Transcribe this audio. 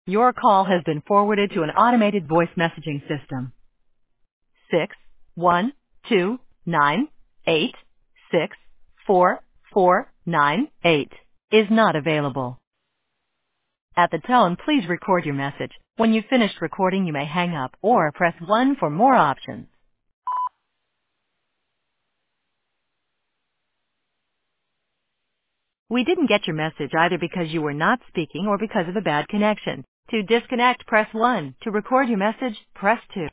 Your call has been forwarded to an automated voice messaging system. 61298644498 is not available. At the tone, please record your message. When you've finished recording, you may hang up or press 1 for more options. We didn't get your message either because you were not speaking or because of a bad connection. To disconnect, press 1. To record your message, press 2.